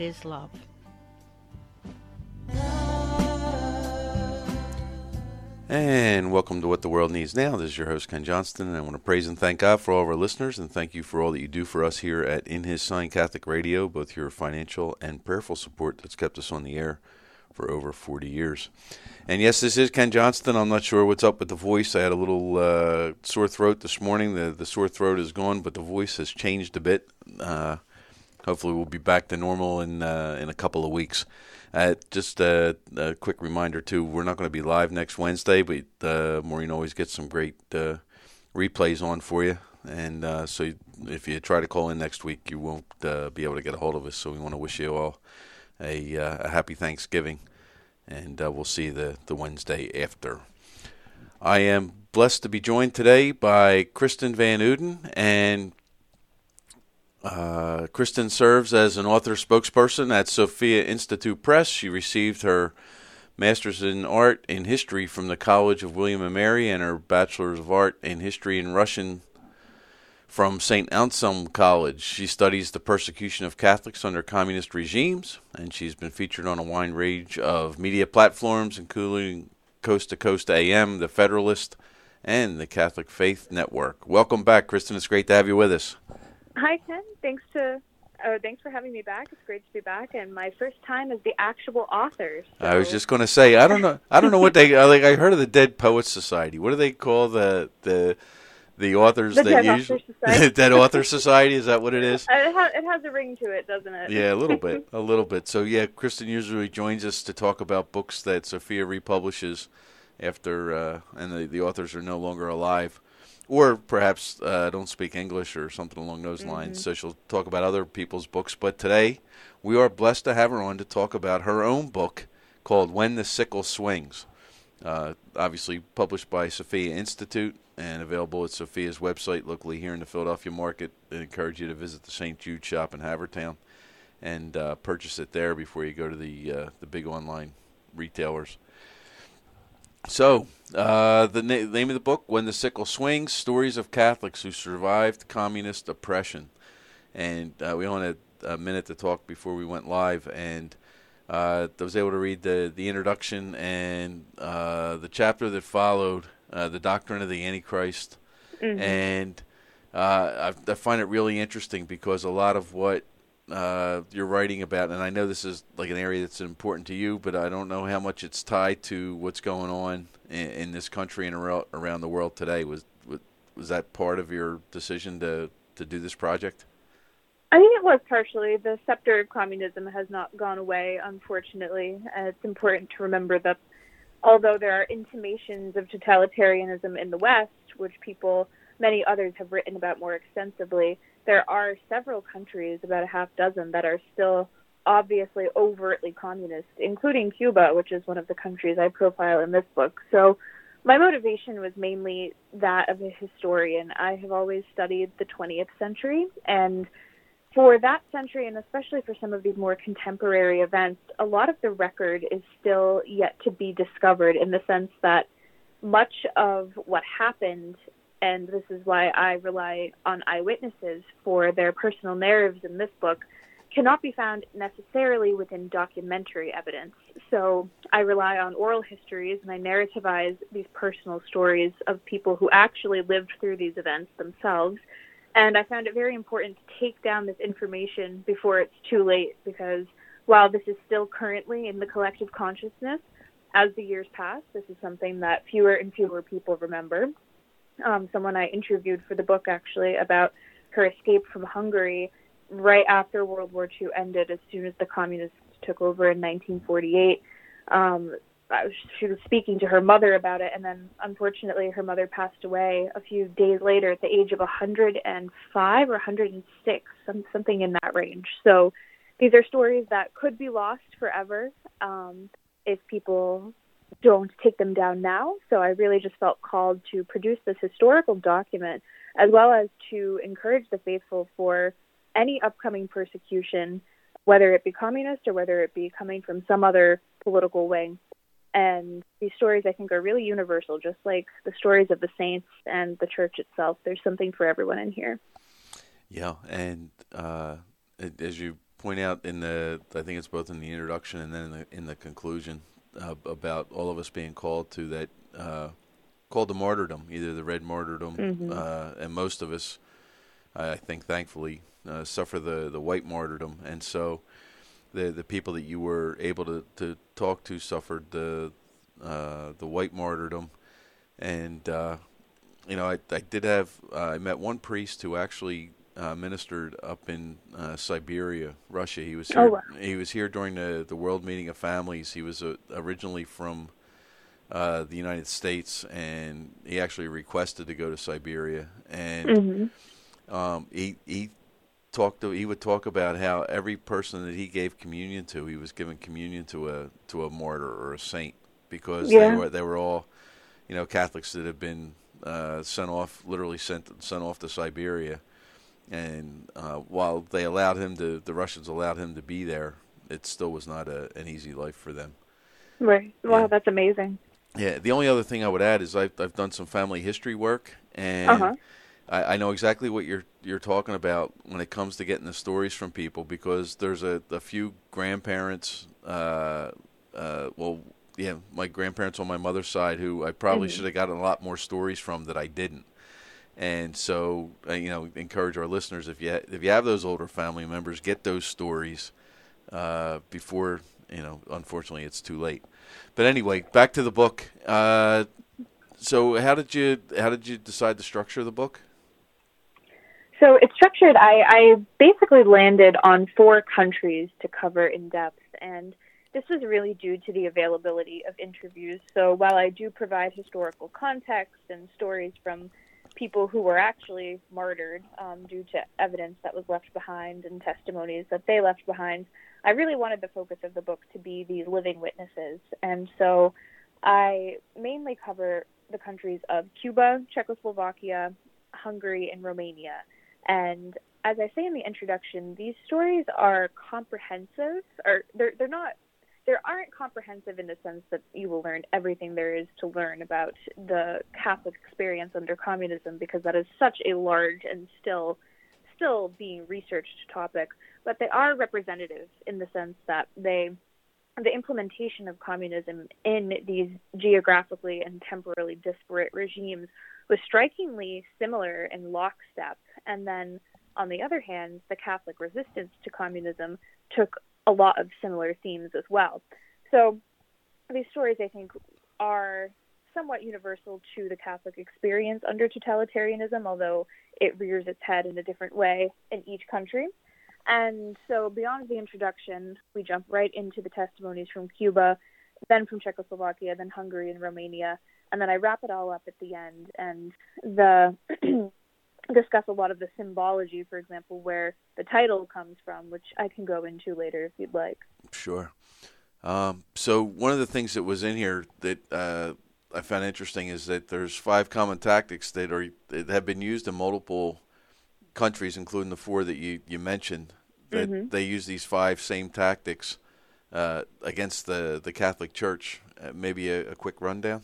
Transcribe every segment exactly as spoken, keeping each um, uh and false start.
is love. And welcome to What the World Needs Now. This is your host, Ken Johnston, and I want to praise and thank God for all of our listeners, and thank you for all that you do for us here at In His Son Catholic Radio, both your financial and prayerful support that's kept us on the air for over forty years. And yes, this is Ken Johnston. I'm not sure what's up with the voice. I had a little uh, sore throat this morning. The, the sore throat is gone, but the voice has changed a bit. Uh, hopefully we'll be back to normal in, uh, in a couple of weeks. Uh, just a, a quick reminder, too, we're not going to be live next Wednesday, but uh, Maureen always gets some great uh, replays on for you. And uh, so if you try to call in next week, you won't uh, be able to get a hold of us. So we want to wish you all a, uh, a happy Thanksgiving, and uh, we'll see you the, the Wednesday after. I am blessed to be joined today by Kristen Van Uden, and Uh, Kristen serves as an author spokesperson at Sophia Institute Press. She received her Master's in Art in History from the College of William and Mary and her Bachelor's of Art in History and Russian from Saint Anselm College. She studies the persecution of Catholics under communist regimes, and she's been featured on a wide range of media platforms, including Coast to Coast A M, The Federalist, and the Catholic Faith Network. Welcome back, Kristen. It's great to have you with us. Hi, Ken. Thanks to uh, thanks for having me back. It's great to be back, and my first time as the actual author. So. I was just going to say, I don't know, I don't know what they uh, like. I heard of the Dead Poets Society. What do they call the the the authors the that Dead usually Author Society. Dead Author Society? Is that what it is? Uh, it, ha- it has a ring to it, doesn't it? Yeah, a little bit, a little bit. So yeah, Kristen usually joins us to talk about books that Sophia republishes after, uh, and the, the authors are no longer alive. Or perhaps uh, don't speak English or something along those lines. Mm-hmm. So she'll talk about other people's books. But today, we are blessed to have her on to talk about her own book called When the Sickle Swings. Uh, obviously published by Sophia Institute and available at Sophia's website locally here in the Philadelphia market. I encourage you to visit the Saint Jude shop in Havertown and uh, purchase it there before you go to the uh, the big online retailers. So, uh, the na- name of the book, When the Sickle Swings, Stories of Catholics Who Survived Communist Oppression. And uh, we only had a minute to talk before we went live, and uh, I was able to read the, the introduction and uh, the chapter that followed, uh, The Doctrine of the Antichrist. Mm-hmm. And uh, I, I find it really interesting because a lot of what Uh, you're writing about, and I know this is like an area that's important to you, but I don't know how much it's tied to what's going on in, in this country and around, around the world today. Was, was was that part of your decision to, to do this project? I think it was partially. The scepter of communism has not gone away, unfortunately. And it's important to remember that although there are intimations of totalitarianism in the West, which people, many others have written about more extensively, there are several countries, about a half dozen, that are still obviously overtly communist, including Cuba, which is one of the countries I profile in this book. So my motivation was mainly that of a historian. I have always studied the twentieth century, and for that century, and especially for some of these more contemporary events, a lot of the record is still yet to be discovered, in the sense that much of what happened, and this is why I rely on eyewitnesses for their personal narratives in this book, cannot be found necessarily within documentary evidence. So I rely on oral histories, and I narrativize these personal stories of people who actually lived through these events themselves. And I found it very important to take down this information before it's too late, because while this is still currently in the collective consciousness, as the years pass, this is something that fewer and fewer people remember. Um, someone I interviewed for the book, actually, about her escape from Hungary right after World War Two ended, as soon as the communists took over in nineteen forty-eight. Um, she was speaking to her mother about it, and then, unfortunately, her mother passed away a few days later at the age of one hundred five or one hundred six, some, something in that range. So these are stories that could be lost forever um, if people don't take them down now. So I really just felt called to produce this historical document, as well as to encourage the faithful for any upcoming persecution, whether it be communist or whether it be coming from some other political wing. And these stories, I think, are really universal, just like the stories of the saints and the church itself. There's something for everyone in here. Yeah, and uh, as you point out in the, I think it's both in the introduction and then in the, in the conclusion, uh, about all of us being called to that, uh, called to martyrdom, either the red martyrdom, Mm-hmm. uh, and most of us, I think, thankfully, uh, suffer the, the white martyrdom. And so the the people that you were able to, to talk to suffered the uh, the white martyrdom. And, uh, you know, I, I did have, uh, I met one priest who actually uh, ministered up in uh, Siberia, Russia. He was here, Oh, wow. he was here during the, the World Meeting of Families. He was uh, originally from uh, the United States, and he actually requested to go to Siberia. And Mm-hmm. um, he he talked to, he would talk about how every person that he gave communion to, he was giving communion to a to a martyr or a saint, because Yeah. they were they were all, you know, Catholics that have been uh, sent off, literally sent sent off to Siberia. And uh, while they allowed him to, the Russians allowed him to be there, it still was not a, an easy life for them. Right. Wow, Yeah. that's amazing. Yeah. The only other thing I would add is I've I've done some family history work, and Uh-huh. I, I know exactly what you're you're talking about when it comes to getting the stories from people, because there's a, a few grandparents, uh, uh, well, yeah, my grandparents on my mother's side who I probably Mhm. should have gotten a lot more stories from that I didn't. And so, uh, you know, encourage our listeners, if you ha- if you have those older family members, get those stories uh, before, you know, unfortunately, it's too late. But anyway, back to the book. Uh, so, how did you how did you decide the structure of the book? So it's structured, I, I basically landed on four countries to cover in depth, and this was really due to the availability of interviews. So while I do provide historical context and stories from people who were actually martyred um, due to evidence that was left behind and testimonies that they left behind, I really wanted the focus of the book to be these living witnesses. And so I mainly cover the countries of Cuba, Czechoslovakia, Hungary, and Romania. And as I say in the introduction, these stories are comprehensive, or they're they're not they aren't comprehensive in the sense that you will learn everything there is to learn about the Catholic experience under communism, because that is such a large and still still being researched topic. But they are representative in the sense that they the implementation of communism in these geographically and temporally disparate regimes was strikingly similar in lockstep. And then, on the other hand, the Catholic resistance to communism took a lot of similar themes as well. So these stories, I think, are somewhat universal to the Catholic experience under totalitarianism, although it rears its head in a different way in each country. And so beyond the introduction, we jump right into the testimonies from Cuba, then from Czechoslovakia, then Hungary and Romania, and then I wrap it all up at the end and the discuss a lot of the symbology, for example, where the title comes from, which I can go into later if you'd like. Sure. Um, so one of the things that was in here that uh, I found interesting is that there's five common tactics that are that have been used in multiple countries, including the four that you, you mentioned, that Mm-hmm. they use these five same tactics uh, against the, the Catholic Church. Uh, maybe a, a quick rundown?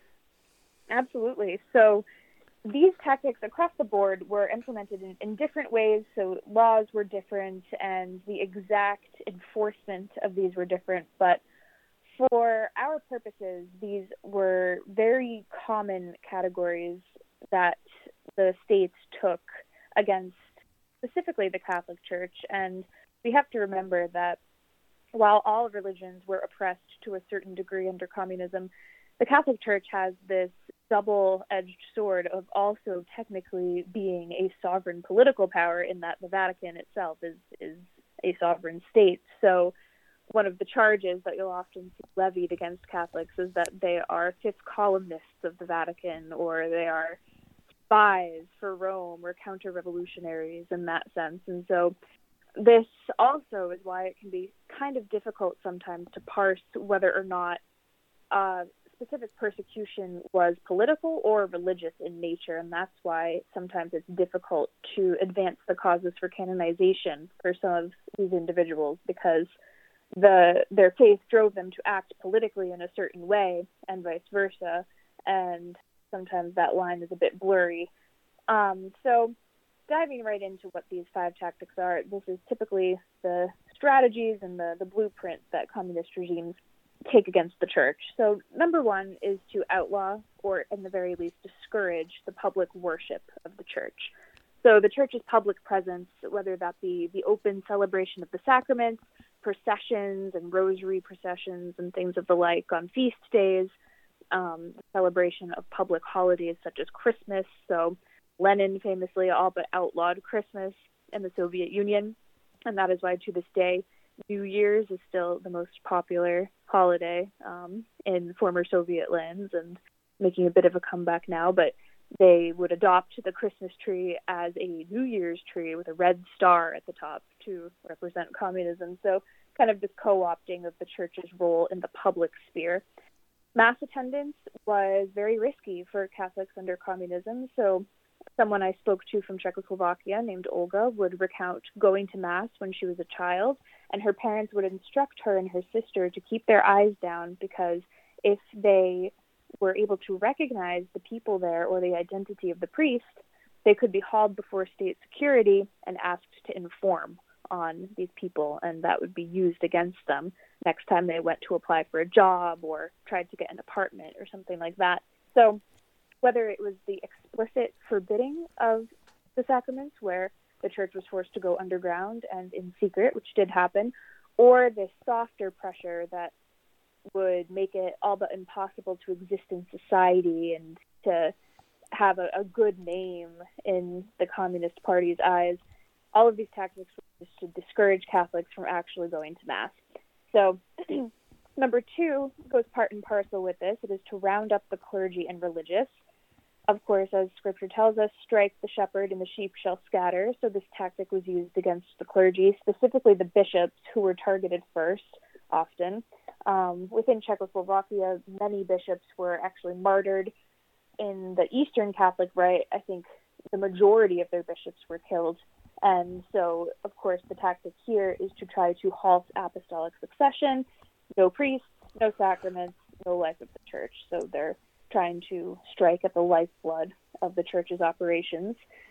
Absolutely. So these tactics across the board were implemented in, in different ways. So laws were different and the exact enforcement of these were different. But for our purposes, these were very common categories that the states took against specifically the Catholic Church. And we have to remember that while all religions were oppressed to a certain degree under communism, the Catholic Church has this double-edged sword of also technically being a sovereign political power, in that the Vatican itself is, is a sovereign state. So one of the charges that you'll often see levied against Catholics is that they are fifth columnists of the Vatican, or they are spies for Rome, or counter-revolutionaries in that sense. And so this also is why it can be kind of difficult sometimes to parse whether or not uh, specific persecution was political or religious in nature, and that's why sometimes it's difficult to advance the causes for canonization for some of these individuals, because the their faith drove them to act politically in a certain way, and vice versa, and sometimes that line is a bit blurry. Um, so diving right into what these five tactics are, this is typically the strategies and the, the blueprint that communist regimes take against the church. So number one is to outlaw, or in the very least discourage, the public worship of the church. So the church's public presence, whether that be the open celebration of the sacraments, processions and rosary processions and things of the like on feast days, um, celebration of public holidays such as Christmas. So Lenin famously all but outlawed Christmas in the Soviet Union, and that is why to this day New Year's is still the most popular holiday um, in former Soviet lands and making a bit of a comeback now, but they would adopt the Christmas tree as a New Year's tree with a red star at the top to represent communism. So kind of this co-opting of the church's role in the public sphere. Mass attendance was very risky for Catholics under communism. So someone I spoke to from Czechoslovakia named Olga would recount going to Mass when she was a child, and her parents would instruct her and her sister to keep their eyes down because if they were able to recognize the people there or the identity of the priest, they could be hauled before state security and asked to inform on these people, and that would be used against them next time they went to apply for a job or tried to get an apartment or something like that. So whether it was the explicit forbidding of the sacraments, where the church was forced to go underground and in secret, which did happen, or this softer pressure that would make it all but impossible to exist in society and to have a, a good name in the Communist Party's eyes, all of these tactics were just to discourage Catholics from actually going to Mass. So number two goes part and parcel with this. It is to round up the clergy and religious. Of course, as Scripture tells us, strike the shepherd and the sheep shall scatter. So this tactic was used against the clergy, specifically the bishops, who were targeted first, often. Um, within Czechoslovakia, many bishops were actually martyred. In the Eastern Catholic Rite, I think the majority of their bishops were killed. And so, of course, the tactic here is to try to halt apostolic succession. No priests, no sacraments, no life of the church. So they're trying to strike at the lifeblood of the church's operations.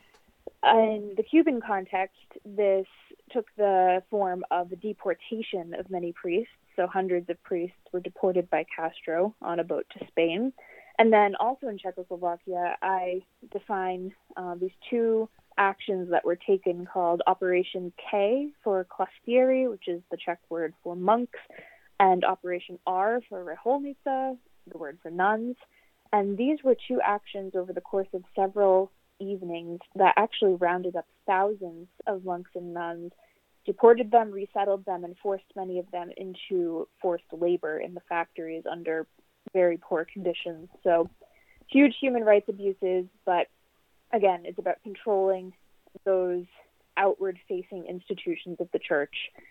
In the Cuban context, this took the form of the deportation of many priests. So hundreds of priests were deported by Castro on a boat to Spain. And then also in Czechoslovakia, I define uh, these two actions that were taken called Operation K for Klastieri, which is the Czech word for monks, and Operation R for Reholnica, the word for nuns. And these were two actions over the course of several evenings that actually rounded up thousands of monks and nuns, deported them, resettled them, and forced many of them into forced labor in the factories under very poor conditions. So huge human rights abuses, but again, it's about controlling those outward-facing institutions of the church.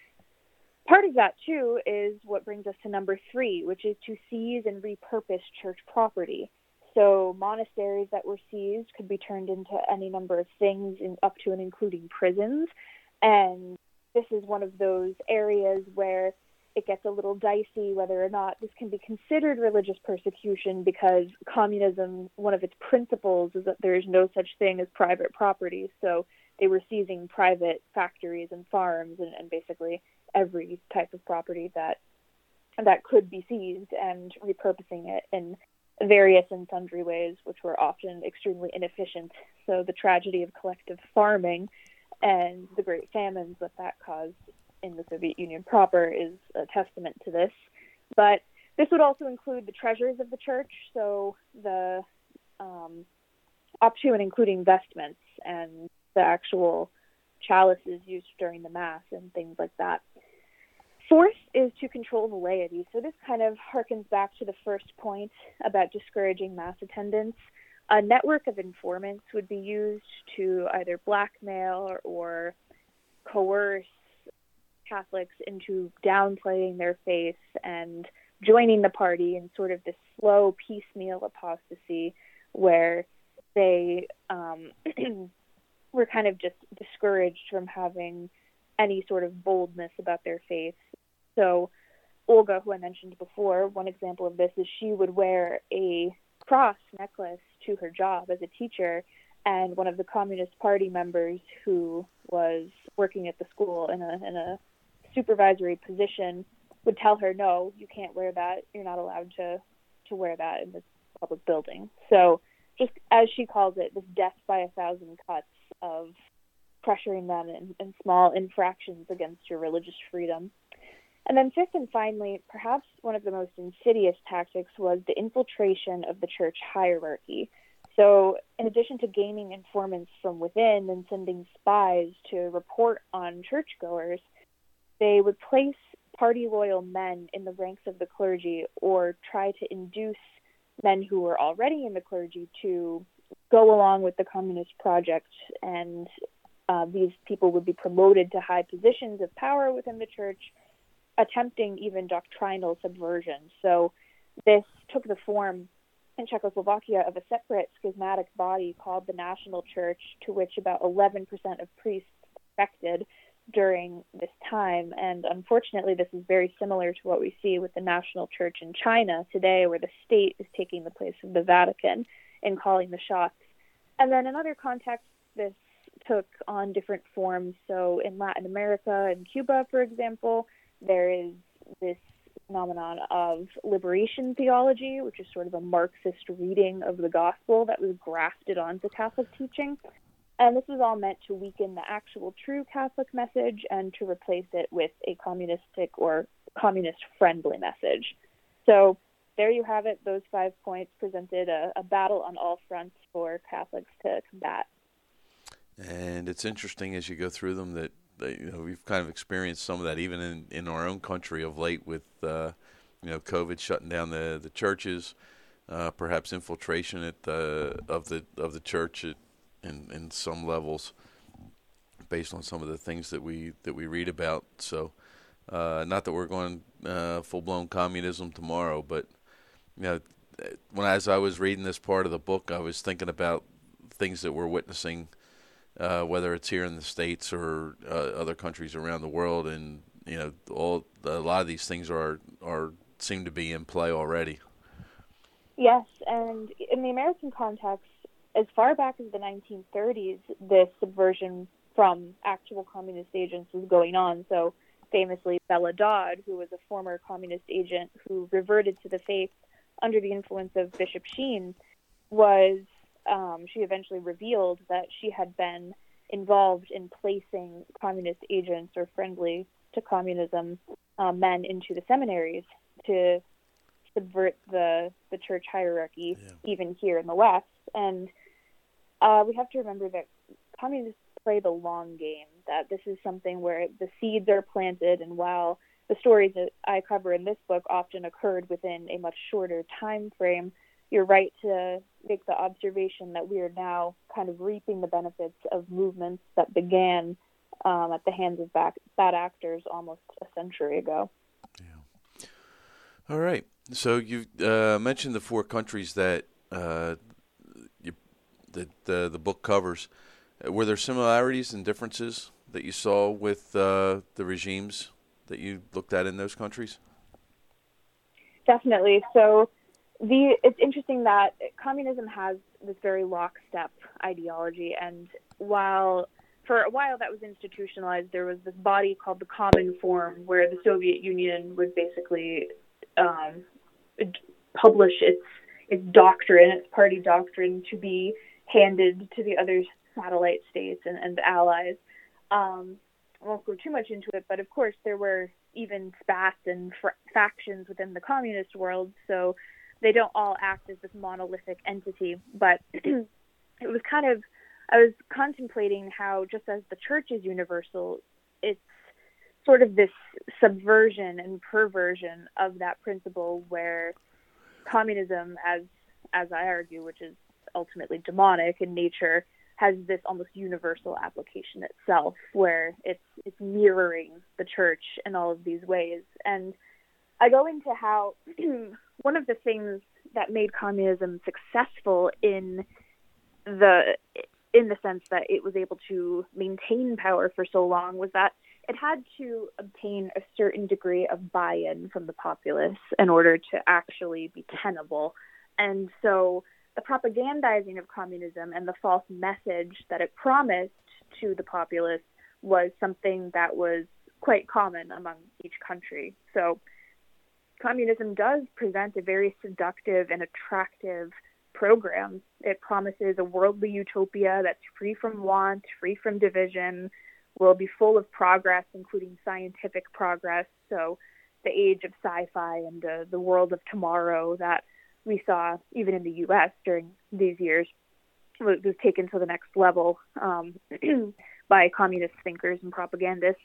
Part of that, too, is what brings us to number three, which is to seize and repurpose church property. So monasteries that were seized could be turned into any number of things, in, up to and including prisons. And this is one of those areas where it gets a little dicey whether or not this can be considered religious persecution, because communism, one of its principles is that there is no such thing as private property. So they were seizing private factories and farms and, and basically every type of property that that could be seized and repurposing it in various and sundry ways, which were often extremely inefficient. So the tragedy of collective farming and the great famines that that caused in the Soviet Union proper is a testament to this. But this would also include the treasures of the church, so the um, up to and including vestments and the actual chalices used during the Mass and things like that. Fourth is to control the laity. So this kind of harkens back to the first point about discouraging Mass attendance. A network of informants would be used to either blackmail or, or coerce Catholics into downplaying their faith and joining the party in sort of this slow piecemeal apostasy where they um, were kind of just discouraged from having any sort of boldness about their faith. So Olga, who I mentioned before, one example of this is she would wear a cross necklace to her job as a teacher, and one of the Communist Party members who was working at the school in a in a supervisory position would tell her, no, you can't wear that. You're not allowed to, to wear that in this public building. So just as she calls it, this death by a thousand cuts of pressuring them in, in small infractions against your religious freedom. And then fifth and finally, perhaps one of the most insidious tactics was the infiltration of the church hierarchy. So in addition to gaining informants from within and sending spies to report on churchgoers, they would place party-loyal men in the ranks of the clergy or try to induce men who were already in the clergy to go along with the communist project, and uh, these people would be promoted to high positions of power within the church, attempting even doctrinal subversion. So this took the form in Czechoslovakia of a separate schismatic body called the National Church, to which about eleven percent of priests defected during this time. And unfortunately, this is very similar to what we see with the National Church in China today, where the state is taking the place of the Vatican in calling the shots. And then in other contexts, this took on different forms. So in Latin America and Cuba, for example, there is this phenomenon of liberation theology, which is sort of a Marxist reading of the gospel that was grafted onto Catholic teaching. And this was all meant to weaken the actual true Catholic message and to replace it with a communistic or communist-friendly message. So there you have it. Those five points presented a, a battle on all fronts for Catholics to combat. And it's interesting as you go through them that, that you know, we've kind of experienced some of that even in, in our own country of late with uh, you know COVID shutting down the the churches, uh, perhaps infiltration at the of the of the church at, in in some levels, based on some of the things that we that we read about. So, uh, not that we're going uh, full blown communism tomorrow, but you know, when as I was reading this part of the book, I was thinking about things that we're witnessing. Uh, whether it's here in the States or uh, other countries around the world, and you know, all a lot of these things are are seem to be in play already. Yes, and in the American context, as far back as the nineteen thirties, this subversion from actual communist agents was going on. So, famously, Bella Dodd, who was a former communist agent who reverted to the faith under the influence of Bishop Sheen, was Um, she eventually revealed that she had been involved in placing communist agents or friendly to communism uh, men into the seminaries to subvert the, the church hierarchy, yeah. even here in the West. And uh, we have to remember that communists play the long game, that this is something where the seeds are planted, and while the stories that I cover in this book often occurred within a much shorter time frame, you're right to make the observation that we are now kind of reaping the benefits of movements that began um, at the hands of back, bad actors almost a century ago. Yeah. All right. So you uh, mentioned the four countries that uh, you, that the the book covers. Were there similarities and differences that you saw with uh, the regimes that you looked at in those countries? Definitely. So. The, it's interesting that communism has this very lockstep ideology, and while for a while that was institutionalized, there was this body called the Common Form, where the Soviet Union would basically um, publish its its doctrine, its party doctrine, to be handed to the other satellite states and, and the allies. Um, I won't go too much into it, but of course there were even spats and fr- factions within the communist world, so they don't all act as this monolithic entity. But it was kind of, I was contemplating how just as the church is universal, it's sort of this subversion and perversion of that principle where communism, as as I argue, which is ultimately demonic in nature, has this almost universal application itself, where it's it's mirroring the church in all of these ways. And I go into how one of the things that made communism successful in the in the sense that it was able to maintain power for so long was that it had to obtain a certain degree of buy-in from the populace in order to actually be tenable. And so the propagandizing of communism and the false message that it promised to the populace was something that was quite common among each country. So communism does present a very seductive and attractive program. It promises a worldly utopia that's free from want, free from division, will be full of progress, including scientific progress. So the age of sci-fi and uh, the world of tomorrow that we saw even in the U S during these years was, was taken to the next level um, by communist thinkers and propagandists.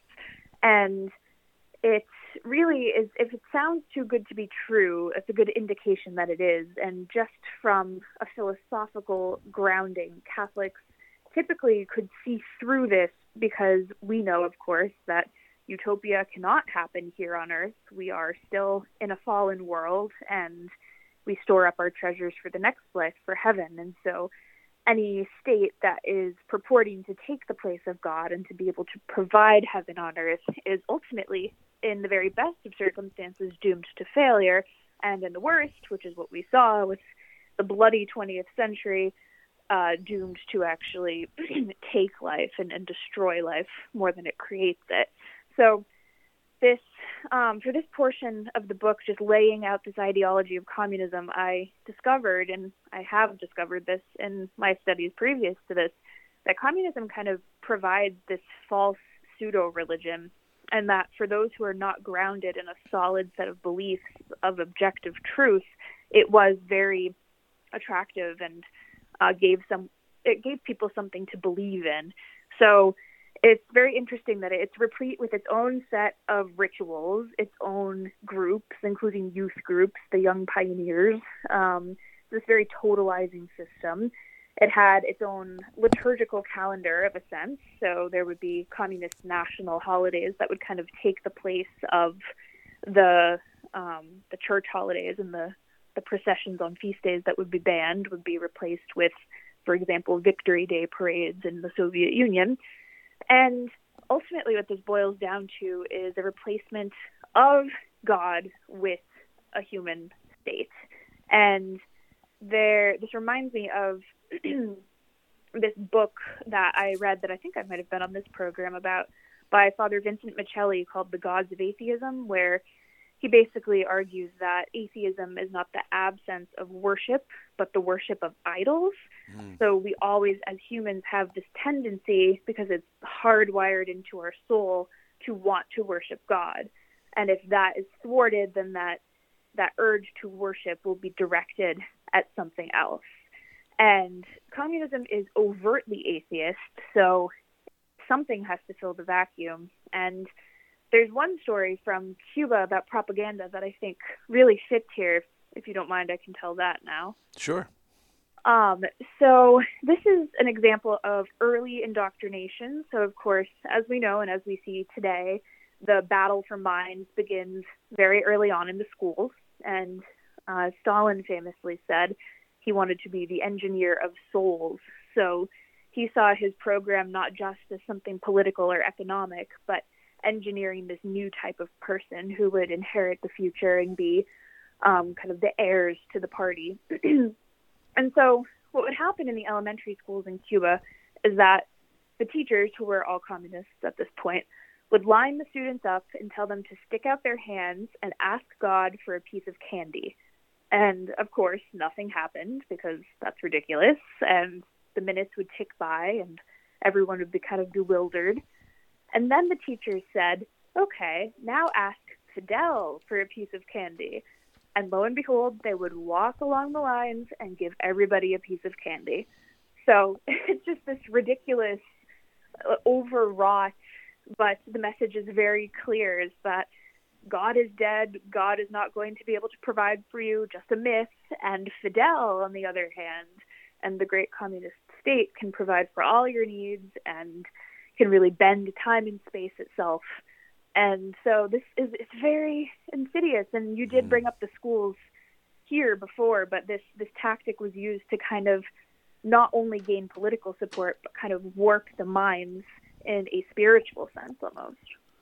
And it really is, if it sounds too good to be true, it's a good indication that it is. And just from a philosophical grounding, Catholics typically could see through this because we know, of course, that utopia cannot happen here on earth. We are still in a fallen world, and we store up our treasures for the next life, for heaven. And so any state that is purporting to take the place of God and to be able to provide heaven on earth is ultimately, in the very best of circumstances, doomed to failure. And in the worst, which is what we saw with the bloody twentieth century, uh, doomed to actually take life and, and destroy life more than it creates it. So this, um, for this portion of the book, just laying out this ideology of communism, I discovered, and I have discovered this in my studies previous to this, that communism kind of provides this false pseudo-religion, and that for those who are not grounded in a solid set of beliefs of objective truth, it was very attractive and uh, gave some, it gave people something to believe in. So it's very interesting that it's replete with its own set of rituals, its own groups, including youth groups, the Young Pioneers, um, this very totalizing system. It had its own liturgical calendar, of a sense, so there would be communist national holidays that would kind of take the place of the um, the church holidays, and the, the processions on feast days that would be banned would be replaced with, for example, Victory Day parades in the Soviet Union. And ultimately what this boils down to is a replacement of God with a human state. And there, this reminds me of this book that I read that I think I might have been on this program about, by Father Vincent Michelli, called The Gods of Atheism, where he basically argues that atheism is not the absence of worship, but the worship of idols. Mm. So we always, as humans, have this tendency, because it's hardwired into our soul, to want to worship God. And if that is thwarted, then that, that urge to worship will be directed at something else. And communism is overtly atheist, so something has to fill the vacuum. And there's one story from Cuba about propaganda that I think really fits here. If you don't mind, I can tell that now. Sure. Um, so this is an example of early indoctrination. So, of course, as we know and as we see today, the battle for minds begins very early on in the schools. And uh, Stalin famously said he wanted to be the engineer of souls. So he saw his program not just as something political or economic, but engineering this new type of person who would inherit the future and be um, kind of the heirs to the party. And so what would happen in the elementary schools in Cuba is that the teachers, who were all communists at this point, would line the students up and tell them to stick out their hands and ask God for a piece of candy. And, of course, nothing happened, because that's ridiculous, and the minutes would tick by and everyone would be kind of bewildered. And then the teachers said, okay, now ask Fidel for a piece of candy. And lo and behold, they would walk along the lines and give everybody a piece of candy. So it's just this ridiculous, uh, overwrought, but the message is very clear, is that God is dead, God is not going to be able to provide for you, just a myth. And Fidel, on the other hand, and the great communist state, can provide for all your needs and can really bend time and space itself. And so this is, it's very insidious. And you did bring up the schools here before, but this, this tactic was used to kind of not only gain political support, but kind of warp the minds in a spiritual sense almost.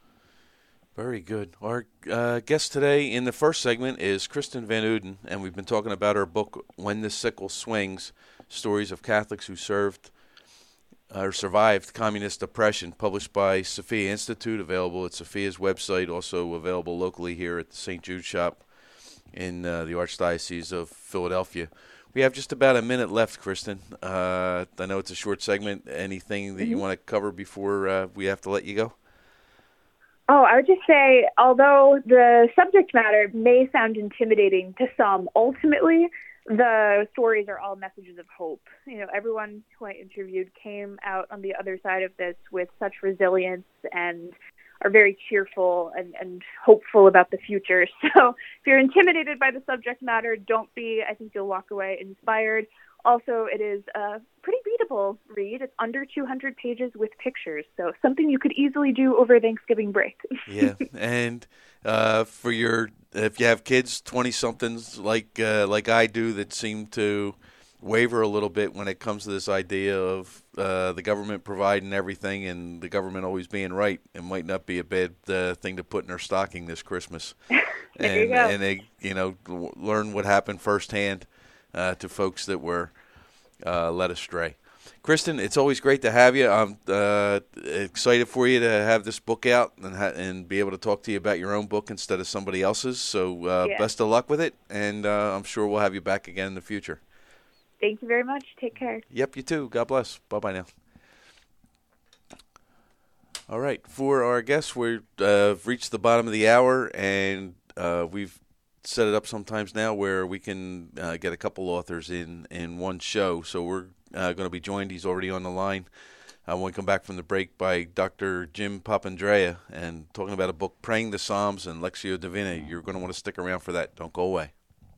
Very good. Our uh, guest today in the first segment is Kristen Van Uden, and we've been talking about her book, When the Sickle Swings, Stories of Catholics Who Served or survived communist oppression, published by Sophia Institute, available at Sophia's website, also available locally here at the Saint Jude shop in uh, the Archdiocese of Philadelphia. We have just about a minute left, Kristen. Uh, I know it's a short segment. Anything that mm-hmm. you want to cover before uh, we have to let you go? Oh, I would just say, although the subject matter may sound intimidating to some, ultimately, the stories are all messages of hope. You know, everyone who I interviewed came out on the other side of this with such resilience and are very cheerful and, and hopeful about the future. So if you're intimidated by the subject matter, don't be. I think you'll walk away inspired. Also, it is a pretty readable read. It's under two hundred pages with pictures, so something you could easily do over Thanksgiving break. Yeah, and uh, for your, if you have kids, twenty-somethings like uh, like I do that seem to waver a little bit when it comes to this idea of uh, the government providing everything and the government always being right, it might not be a bad uh, thing to put in their stocking this Christmas. there and, you go. And they, you know, learn what happened firsthand uh, to folks that were uh, led astray. Kristen, it's always great to have you. I'm uh, excited for you to have this book out and ha- and be able to talk to you about your own book instead of somebody else's. So uh, yeah. best of luck with it, and uh, I'm sure we'll have you back again in the future. Thank you very much. Take care. Yep, you too. God bless. Bye-bye now. All right. For our guests, we've uh, reached the bottom of the hour, and uh, we've set it up sometimes now where we can uh, get a couple authors in, in one show. So we're uh, going to be joined. He's already on the line uh, when we come back from the break by Doctor Jim Papandrea, and talking about a book, Praying the Psalms and Lectio Divina. You're going to want to stick around for that. Don't go away.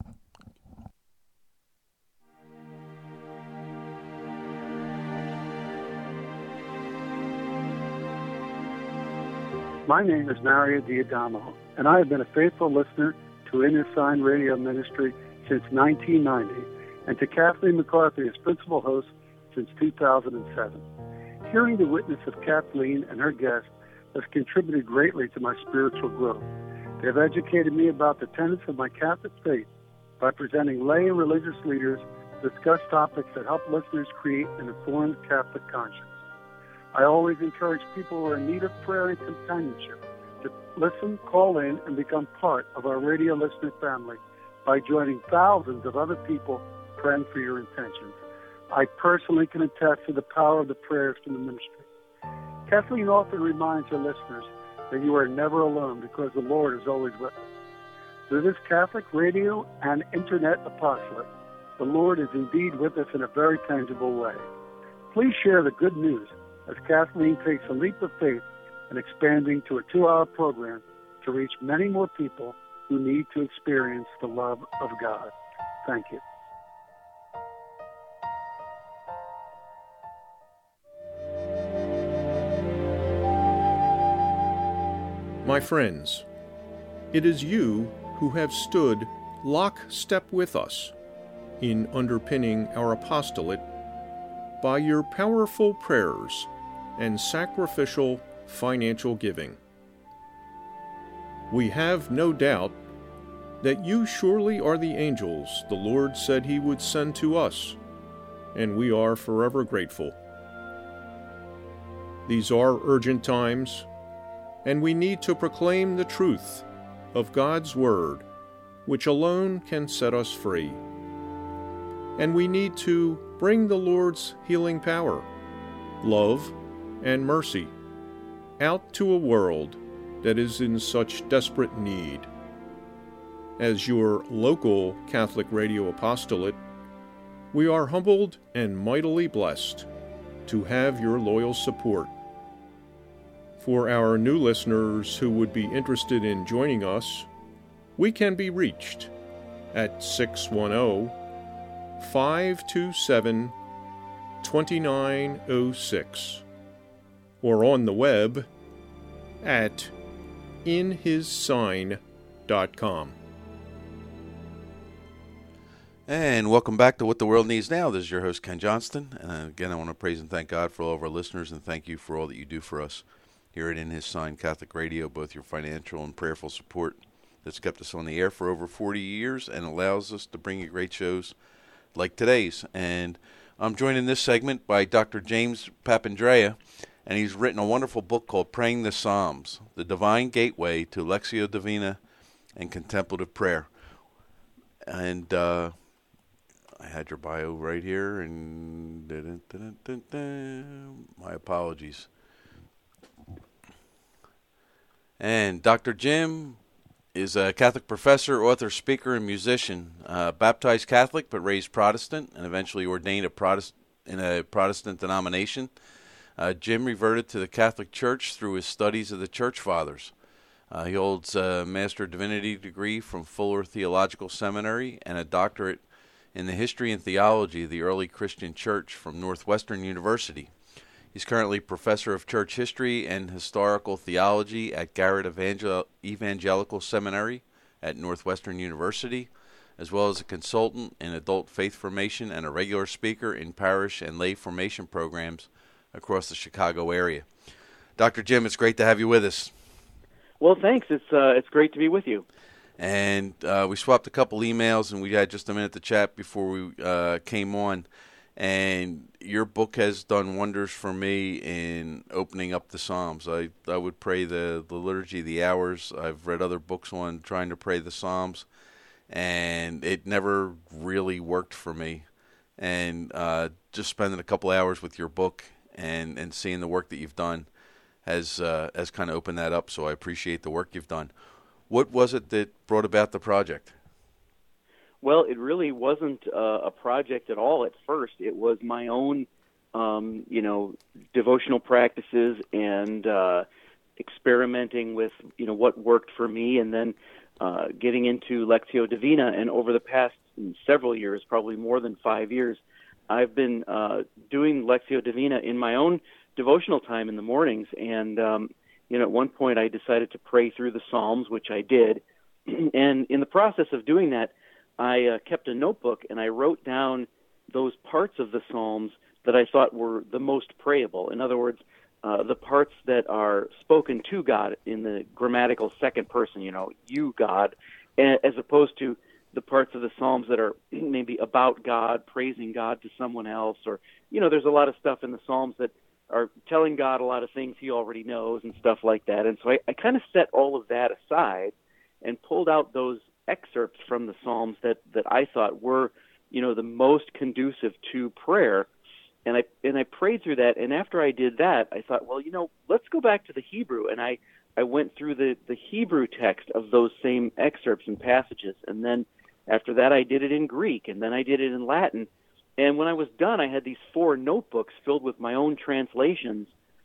My name is Mario D'Adamo, and I have been a faithful listener to In His Sign Radio Ministry since nineteen ninety, and to Kathleen McCarthy as principal host since two thousand seven. Hearing the witness of Kathleen and her guests has contributed greatly to my spiritual growth. They have educated me about the tenets of my Catholic faith by presenting lay and religious leaders to discuss topics that help listeners create an informed Catholic conscience. I always encourage people who are in need of prayer and companionship to listen, call in, and become part of our radio listener family by joining thousands of other people praying for your intentions. I personally can attest to the power of the prayers from the ministry. Kathleen often reminds her listeners that you are never alone because the Lord is always with us. Through this Catholic radio and internet apostolate, the Lord is indeed with us in a very tangible way. Please share the good news as Kathleen takes a leap of faith in expanding to a two-hour program to reach many more people who need to experience the love of God. Thank you. My friends, it is you who have stood lockstep with us in underpinning our apostolate by your powerful prayers and sacrificial financial giving. We have no doubt that you surely are the angels the Lord said he would send to us, and we are forever grateful. These are urgent times, and we need to proclaim the truth of God's Word, which alone can set us free. And we need to bring the Lord's healing power, love, and mercy out to a world that is in such desperate need. As your local Catholic radio apostolate, we are humbled and mightily blessed to have your loyal support. For our new listeners who would be interested in joining us, we can be reached at six one zero, five two seven, two nine zero six or on the web at in his sign dot com. And welcome back to What the World Needs Now. This is your host, Ken Johnston. And again, I want to praise and thank God for all of our listeners, and thank you for all that you do for us here at In His Sign Catholic Radio, both your financial and prayerful support that's kept us on the air for over forty years and allows us to bring you great shows like today's. And I'm joined in this segment by Doctor James Papandrea, and he's written a wonderful book called Praying the Psalms, The Divine Gateway to Lectio Divina and Contemplative Prayer. And uh, I had your bio right here, and dun, dun, dun, dun, my apologies. And Doctor Jim is a Catholic professor, author, speaker, and musician. Uh, baptized Catholic, but raised Protestant, and eventually ordained a Protest- in a Protestant denomination. Uh, Jim reverted to the Catholic Church through his studies of the Church Fathers. Uh, he holds a Master of Divinity degree from Fuller Theological Seminary and a doctorate in the history and theology of the early Christian Church from Northwestern University. He's currently professor of church history and historical theology at Garrett Evangel- Evangelical Seminary at Northwestern University, as well as a consultant in adult faith formation and a regular speaker in parish and lay formation programs across the Chicago area. Doctor Jim, it's great to have you with us. Well, thanks. It's uh, it's great to be with you. And uh, we swapped a couple emails, and we had just a minute to chat before we uh, came on. And your book has done wonders for me in opening up the Psalms. I, I would pray the, the Liturgy of the Hours. I've read other books on trying to pray the Psalms, and it never really worked for me. And uh, just spending a couple hours with your book and, and seeing the work that you've done has uh, has kind of opened that up, so I appreciate the work you've done. What was it that brought about the project? Well, it really wasn't uh, a project at all at first. It was my own, um, you know, devotional practices and uh, experimenting with, you know, what worked for me, and then uh, getting into Lectio Divina. And over the past several years, probably more than five years, I've been uh, doing Lectio Divina in my own devotional time in the mornings. And, um, you know, at one point I decided to pray through the Psalms, which I did. And in the process of doing that, I uh, kept a notebook, and I wrote down those parts of the Psalms that I thought were the most prayable. In other words, uh, the parts that are spoken to God in the grammatical second person, you know, you, God, as opposed to the parts of the Psalms that are maybe about God, praising God to someone else, or, you know, there's a lot of stuff in the Psalms that are telling God a lot of things he already knows and stuff like that. And so I, I kind of set all of that aside and pulled out those excerpts from the Psalms that, that I thought were, you know, the most conducive to prayer. And I and I prayed through that. And after I did that, I thought, well, you know, let's go back to the Hebrew. And I, I went through the, the Hebrew text of those same excerpts and passages. And then after that, I did it in Greek. And then I did it in Latin. And when I was done, I had these four notebooks filled with my own translations.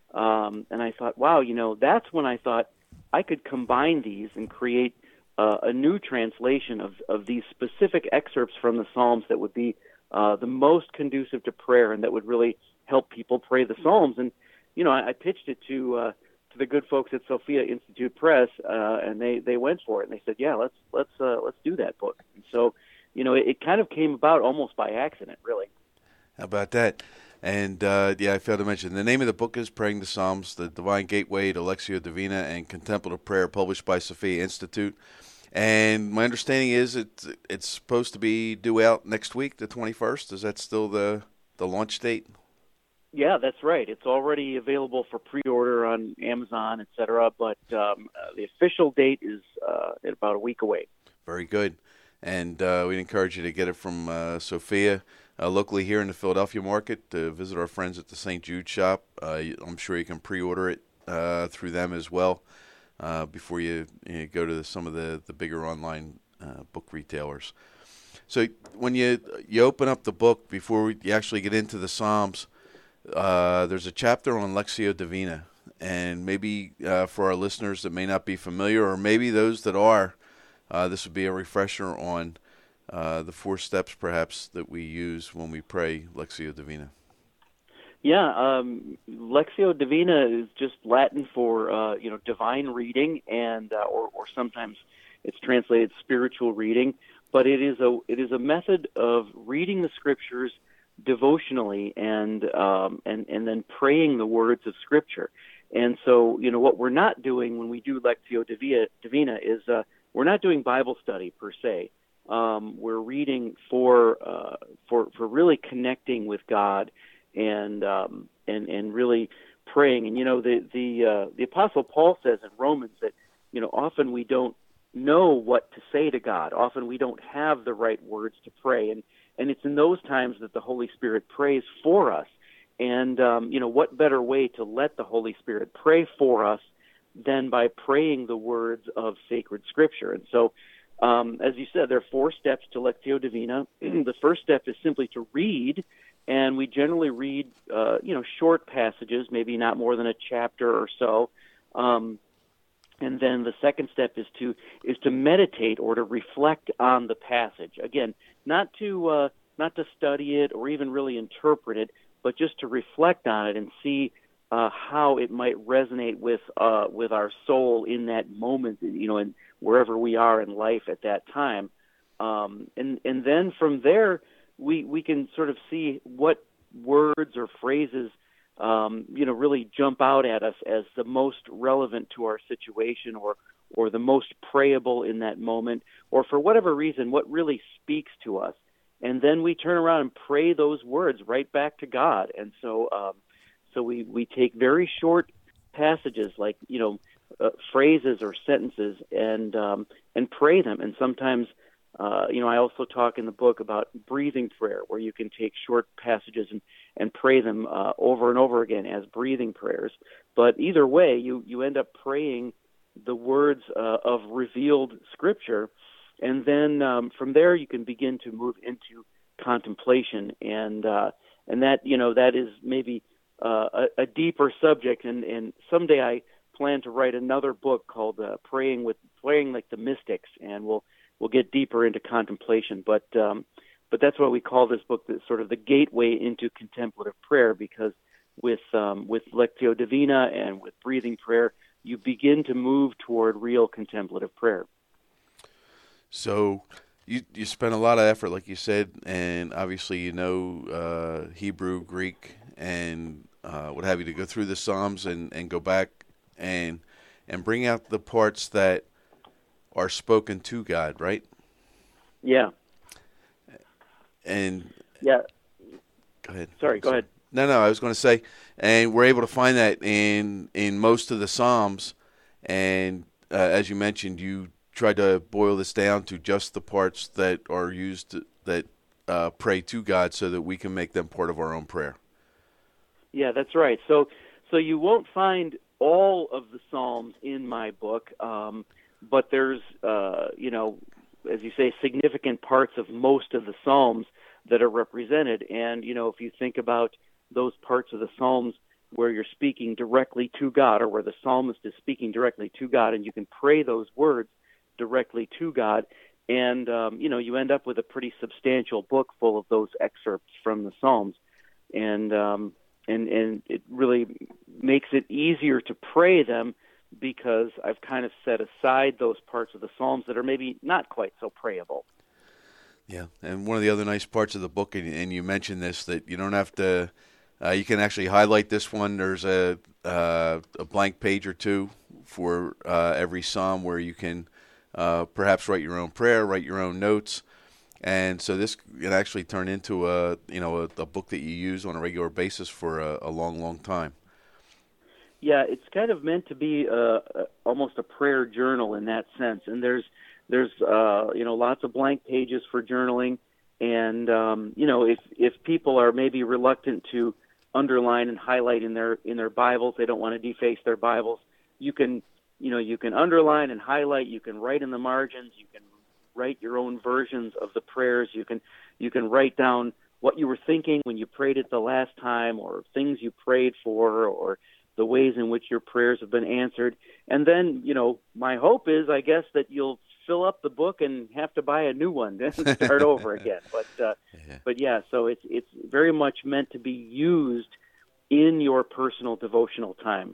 Um, and I thought, wow, you know, that's when I thought I could combine these and create Uh, a new translation of, of these specific excerpts from the Psalms that would be uh, the most conducive to prayer and that would really help people pray the Psalms. And, you know, I, I pitched it to uh, to the good folks at Sophia Institute Press, uh, and they, they went for it. And they said, yeah, let's let's uh, let's do that book. And so, you know, it, it kind of came about almost by accident, really. How about that? And, uh, yeah, I failed to mention, the name of the book is Praying the Psalms, The Divine Gateway to Lectio Divina and Contemplative Prayer, published by Sophia Institute. And my understanding is it's, it's supposed to be due out next week, the twenty-first. Is that still the, the launch date? Yeah, that's right. It's already available for pre-order on Amazon, et cetera, but um, uh, the official date is uh, about a week away. Very good. And uh, we'd encourage you to get it from uh, Sophia. Uh, locally here in the Philadelphia market, to visit our friends at the Saint Jude shop. Uh, I'm sure you can pre-order it uh, through them as well uh, before you, you go to the, some of the, the bigger online uh, book retailers. So when you you open up the book, before you actually get into the Psalms, uh, there's a chapter on Lectio Divina. And maybe uh, for our listeners that may not be familiar, or maybe those that are, uh, this would be a refresher on Uh, the four steps, perhaps, that we use when we pray Lectio Divina. Yeah, um, Lectio Divina is just Latin for uh, you know divine reading, and uh, or, or sometimes it's translated spiritual reading. But it is a it is a method of reading the Scriptures devotionally and um, and and then praying the words of Scripture. And so, you know, what we're not doing when we do Lectio Divina, Divina is uh, we're not doing Bible study per se. um, we're reading for uh, for for really connecting with God and um, and and really praying. And you know, the the uh, the Apostle Paul says in Romans that, you know, often we don't know what to say to God. Often we don't have the right words to pray, and and it's in those times that the Holy Spirit prays for us. And um, you know, what better way to let the Holy Spirit pray for us than by praying the words of sacred Scripture? And so, um, as you said, there are four steps to Lectio Divina. The first step is simply to read, and we generally read, uh, you know, short passages, maybe not more than a chapter or so. Um, And then the second step is to is to meditate or to reflect on the passage. Again, not to uh, not to study it or even really interpret it, but just to reflect on it and see uh, how it might resonate with uh, with our soul in that moment, you know, and wherever we are in life at that time. Um, and and then from there, we we can sort of see what words or phrases Um, you know, really jump out at us as the most relevant to our situation, or or the most prayable in that moment, or for whatever reason, what really speaks to us. And then we turn around and pray those words right back to God. And so, um, so we, we take very short passages, like, you know, uh, phrases or sentences, and um, and pray them. And sometimes, Uh, you know, I also talk in the book about breathing prayer, where you can take short passages and, and pray them uh, over and over again as breathing prayers. But either way, you, you end up praying the words uh, of revealed Scripture, and then um, from there you can begin to move into contemplation, and uh, and that, you know, that is maybe uh, a, a deeper subject. And, and someday I plan to write another book called uh, "Praying with Praying Like the Mystics," and we'll We'll get deeper into contemplation, but um, but that's why we call this book the, sort of the gateway into contemplative prayer, because with um, with Lectio Divina and with breathing prayer, you begin to move toward real contemplative prayer. So you you spent a lot of effort, like you said, and obviously you know uh, Hebrew, Greek, and uh, what have you, to go through the Psalms and, and go back and and bring out the parts that are spoken to God, right? Yeah. And yeah. Go ahead. Sorry, go ahead. No, no, I was going to say, and we're able to find that in in most of the Psalms. And uh, as you mentioned, you tried to boil this down to just the parts that are used to, that uh, pray to God, so that we can make them part of our own prayer. Yeah, that's right. So, so you won't find all of the Psalms in my book. Um, But there's, uh, you know, as you say, significant parts of most of the Psalms that are represented. And, you know, if you think about those parts of the Psalms where you're speaking directly to God, or where the psalmist is speaking directly to God, and you can pray those words directly to God, and, um, you know, you end up with a pretty substantial book full of those excerpts from the Psalms. And, um, and, and it really makes it easier to pray them, because I've kind of set aside those parts of the Psalms that are maybe not quite so prayable. Yeah, and one of the other nice parts of the book, and, and you mentioned this, that you don't have to, uh, you can actually highlight this one. There's a uh, a blank page or two for uh, every Psalm where you can uh, perhaps write your own prayer, write your own notes. And so this can actually turn into a, you know, a, a book that you use on a regular basis for a, a long, long time. Yeah, it's kind of meant to be a, a, almost a prayer journal in that sense. And there's there's uh, you know, lots of blank pages for journaling. And um, you know, if if people are maybe reluctant to underline and highlight in their in their Bibles, they don't want to deface their Bibles, you can you know you can underline and highlight. You can write in the margins. You can write your own versions of the prayers. You can you can write down what you were thinking when you prayed it the last time, or things you prayed for, or the ways in which your prayers have been answered. And then, you know, my hope is, I guess, that you'll fill up the book and have to buy a new one and start over again. But, uh, yeah. but yeah, so it's it's very much meant to be used in your personal devotional time.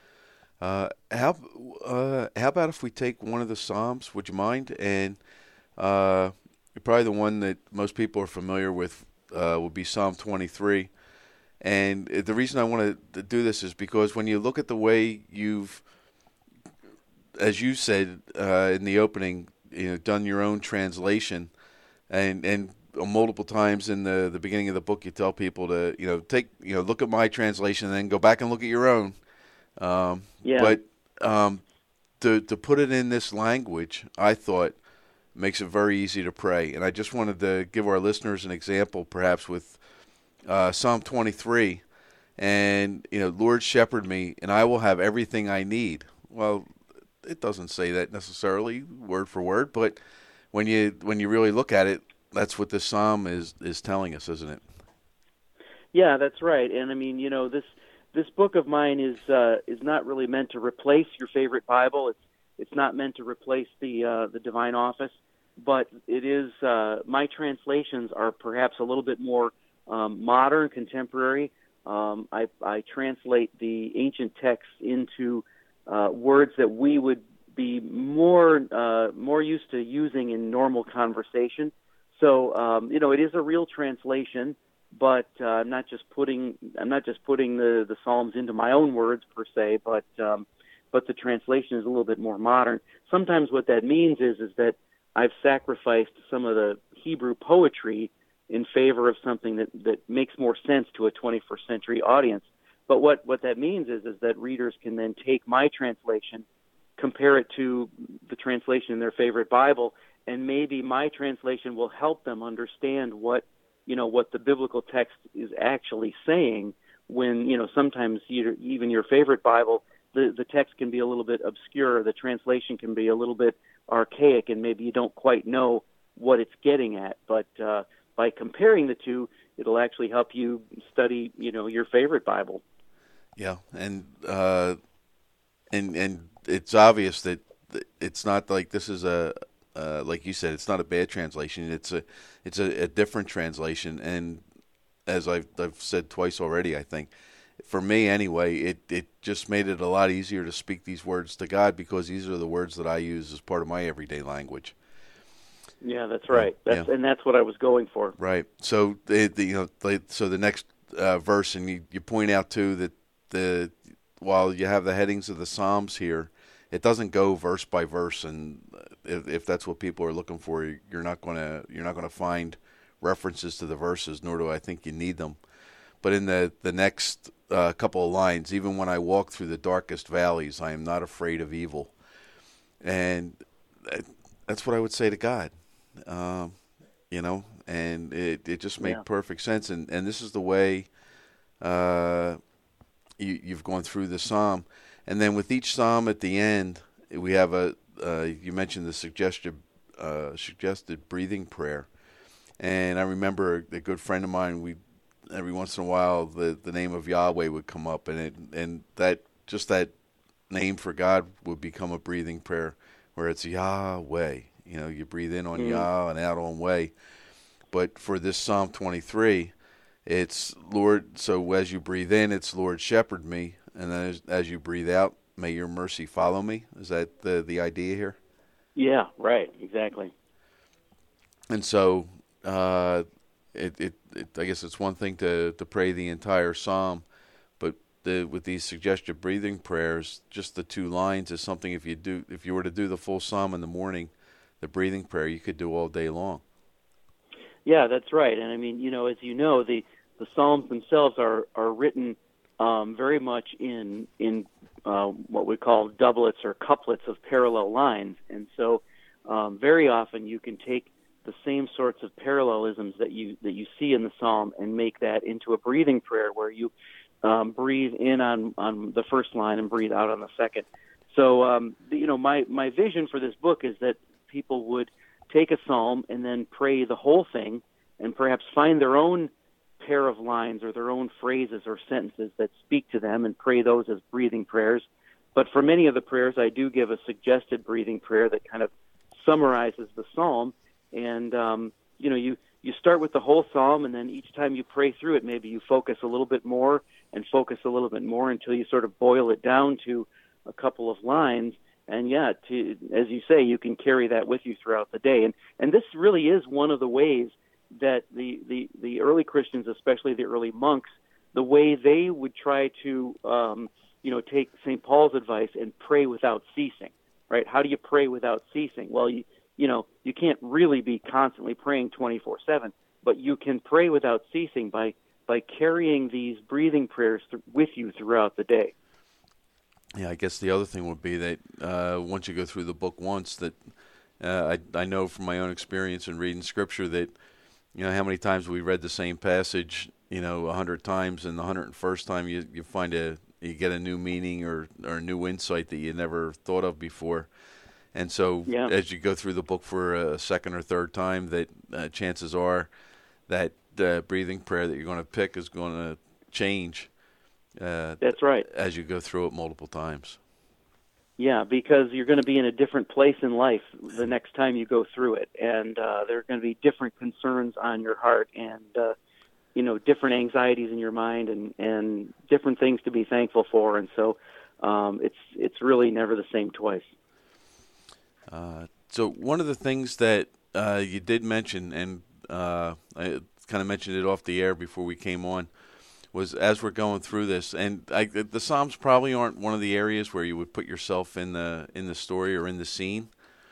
Uh, how uh, how about if we take one of the Psalms? Would you mind? And uh, probably the one that most people are familiar with uh, would be Psalm twenty-three. And the reason I want to do this is because when you look at the way you've, as you said uh, in the opening, you know, done your own translation, and and multiple times in the the beginning of the book, you tell people to you know take you know look at my translation and then go back and look at your own. Um, yeah. But um, to to put it in this language, I thought makes it very easy to pray. And I just wanted to give our listeners an example, perhaps with uh, Psalm twenty-three. And, you know, Lord, shepherd me, and I will have everything I need. Well, it doesn't say that necessarily word for word, but when you when you really look at it, that's what this psalm is, is telling us, isn't it? Yeah, that's right. And I mean, you know, this this book of mine is uh, is not really meant to replace your favorite Bible. It's it's not meant to replace the uh, the Divine Office, but it is. Uh, my translations are perhaps a little bit more um, modern, contemporary. Um, I, I translate the ancient texts into uh, words that we would be more uh, more used to using in normal conversation. So um, you know, it is a real translation, but uh, I'm not just putting I'm not just putting the, the Psalms into my own words per se, but um, but the translation is a little bit more modern. Sometimes what that means is is that I've sacrificed some of the Hebrew poetry in favor of something that, that makes more sense to a twenty-first century audience. But what, what that means is, is that readers can then take my translation, compare it to the translation in their favorite Bible, and maybe my translation will help them understand what, you know, what the biblical text is actually saying when, you know, sometimes you, even your favorite Bible, the, the text can be a little bit obscure, the translation can be a little bit archaic, and maybe you don't quite know what it's getting at. But, uh, by comparing the two, it'll actually help you study, you know, your favorite Bible. Yeah, and uh, and and it's obvious that it's not like this is a uh, like you said, it's not a bad translation. It's a it's a, a different translation, and as I've I've said twice already, I think for me anyway, it it just made it a lot easier to speak these words to God because these are the words that I use as part of my everyday language. Yeah, that's right. That's yeah. And that's what I was going for. Right. So, the, the, you know, the, so the next uh, verse, and you, you point out too that the while you have the headings of the Psalms here, it doesn't go verse by verse, and if, if that's what people are looking for, you're not going to you're not going to find references to the verses, nor do I think you need them. But in the the next uh, couple of lines, even when I walk through the darkest valleys, I am not afraid of evil, and that, that's what I would say to God. Um, you know, and it, it just made yeah. perfect sense. And, and this is the way uh, you, you've gone through the psalm. And then with each psalm at the end, we have a, uh, you mentioned the suggested, uh, suggested breathing prayer. And I remember a good friend of mine, we every once in a while, the, the name of Yahweh would come up, and it, and that just that name for God would become a breathing prayer where it's Yahweh. You know, you breathe in on mm. Yah and out on way. But for this Psalm twenty-three, it's Lord, so as you breathe in, it's Lord, shepherd me. And then as, as you breathe out, may your mercy follow me. Is that the, the idea here? Yeah, right, exactly. And so uh, it, it, it, I guess it's one thing to, to pray the entire Psalm, but the, with these suggested breathing prayers, just the two lines is something if you do, if you were to do the full Psalm in the morning, the breathing prayer you could do all day long. Yeah, that's right. And I mean, you know, as you know, the, the Psalms themselves are, are written um, very much in in uh, what we call doublets or couplets of parallel lines. And so um, very often you can take the same sorts of parallelisms that you that you see in the Psalm and make that into a breathing prayer where you um, breathe in on, on the first line and breathe out on the second. So, um, you know, my, my vision for this book is that people would take a psalm and then pray the whole thing and perhaps find their own pair of lines or their own phrases or sentences that speak to them and pray those as breathing prayers. But for many of the prayers, I do give a suggested breathing prayer that kind of summarizes the psalm. And, um, you know, you, you start with the whole psalm, and then each time you pray through it, maybe you focus a little bit more and focus a little bit more until you sort of boil it down to a couple of lines. And yeah, to, as you say, you can carry that with you throughout the day. And and this really is one of the ways that the, the, the early Christians, especially the early monks, the way they would try to, um, you know, take Saint Paul's advice and pray without ceasing, right? How do you pray without ceasing? Well, you, you know, you can't really be constantly praying twenty-four seven, but you can pray without ceasing by by carrying these breathing prayers th- with you throughout the day. Yeah, I guess the other thing would be that uh, once you go through the book once, that uh, I I know from my own experience in reading Scripture that, you know, how many times we read the same passage, you know, a hundred times, and the hundred and first time you you find a you get a new meaning or or a new insight that you never thought of before. And so Yeah. as you go through the book for a second or third time, that uh, chances are that the breathing prayer that you're going to pick is going to change. Uh, That's right. As you go through it multiple times. Yeah, because you're going to be in a different place in life the next time you go through it, and uh, there are going to be different concerns on your heart, and uh, you know, different anxieties in your mind, and, and different things to be thankful for, and so um, it's it's really never the same twice. Uh, so one of the things that uh, you did mention, and uh, I kind of mentioned it off the air before we came on, was as we're going through this, and I, the Psalms probably aren't one of the areas where you would put yourself in the in the story or in the scene,